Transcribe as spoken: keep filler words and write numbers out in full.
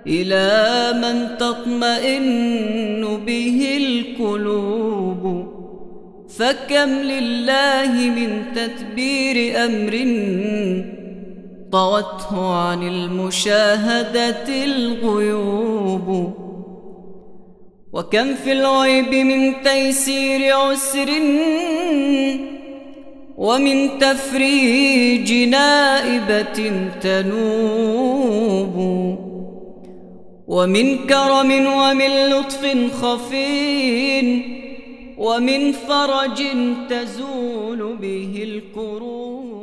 إلى من تطمئن به القلوب. فكم لله من تدبير أمر طوته عن المشاهدة الغيوب. وكم في الغيب من تيسير عسر ومن تفريج نائبة تنوب، ومن كرم ومن لطف خفي ومن فرج تزول به الكروب.